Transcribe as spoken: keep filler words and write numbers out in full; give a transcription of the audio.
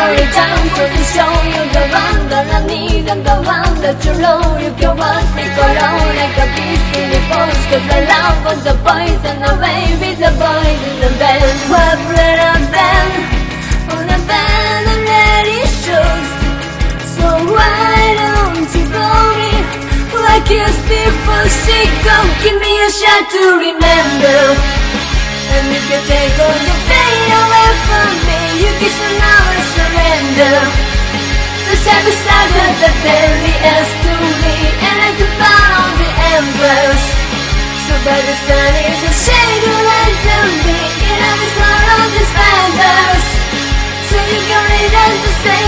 only time for the show. You're the one that I need and the one that you know. You can watch me go on like a beast in the post. Cause I love all the boys and away with the boys in the band. What let a band on a band already shows. So why don't you go me like you speak for sick? Come give me a shot to remember. And if you take all the pain away from me, you kiss and never surrender. The shadow started the very as to me, and I could bow on the embers. So by the sun is a shade you light to me, and I'm the son of these members. So you can read and to say